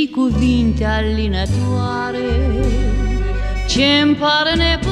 știi cuvinte alinătoare ce-mi par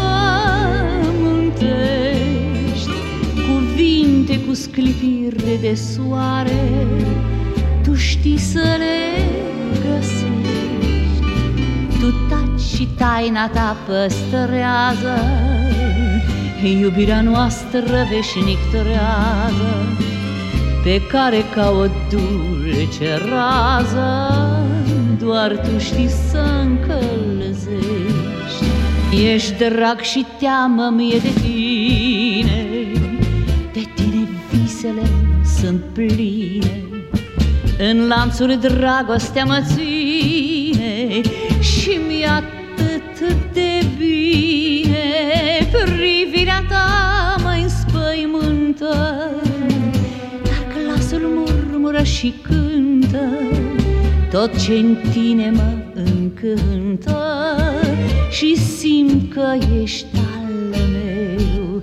nepământești, cuvinte cu sclipire de soare, tu știi să le găsești. Tu taci și taina ta păstrează iubirea noastră veșnic trează, pe care ca o dulce rază doar tu știi să încălzești. Ești drag și teamă-mi de tine, de tine visele sunt pline, în lanțuri dragostea mă ține și mi-e atât de bine. Privirea ta mă înspăimântă, dar glasul murmură și cântă tot ce-n tine mă încântă și simt că ești al meu,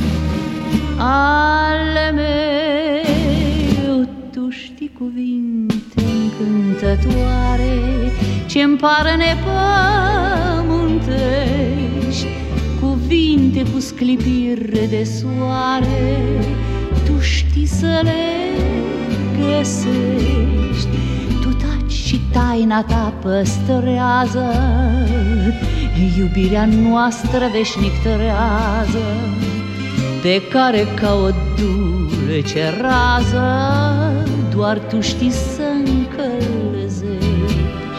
al meu. Tu știi cuvinte încântătoare ce-mi par nepământești, cuvinte cu sclipire de soare, tu știi să le găsești. Tu taci și taina ta păstrează iubirea noastră veșnic trează, pe care ca o dulce rază doar tu știi să încălzești.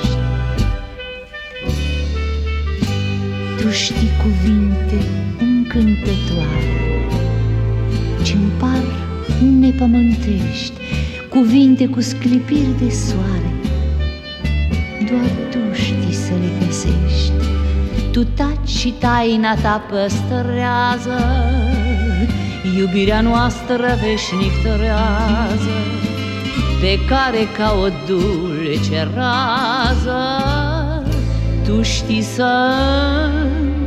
Tu știi cuvinte încântătoare ce-mi par nepământești, cuvinte cu sclipiri de soare, doar tu știi să le găsești. Tu taci și taina ta păstrează iubirea noastră veșnic trează, pe care ca o dulce rază tu știi să